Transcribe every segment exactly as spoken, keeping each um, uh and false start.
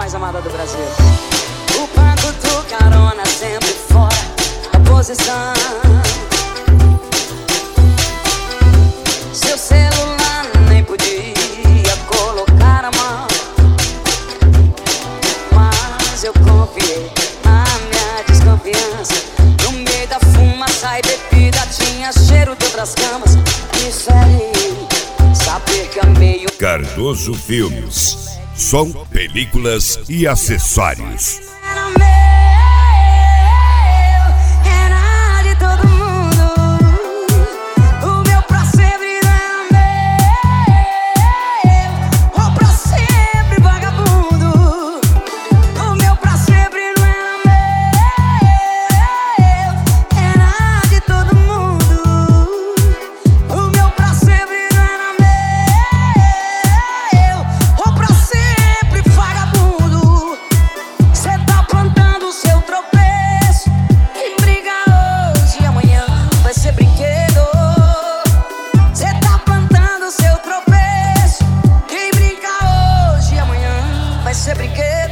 mais amada do Brasil. O banco do carona sempre fora da posição. Seu celular nem podia colocar a mão, mas eu confiei na minha desconfiança. No meio da fumaça e bebida tinha cheiro de outras camas. Me feri saber que amei o Cardoso Filmes. Som, películas e acessórios. Ser brinquedo.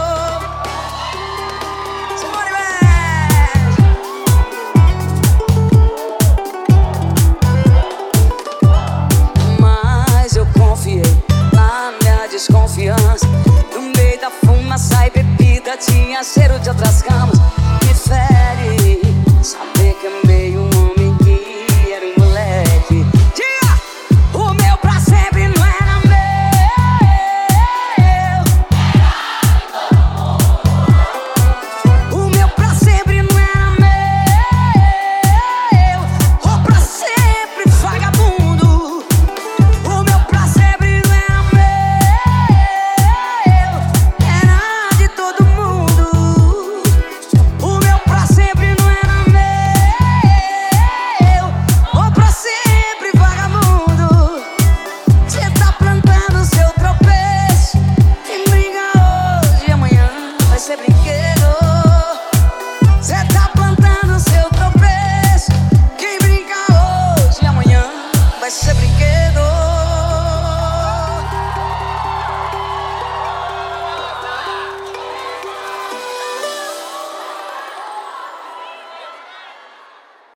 Mas eu confiei na minha desconfiança. No meio da fumaça e bebida tinha cheiro de outras camas.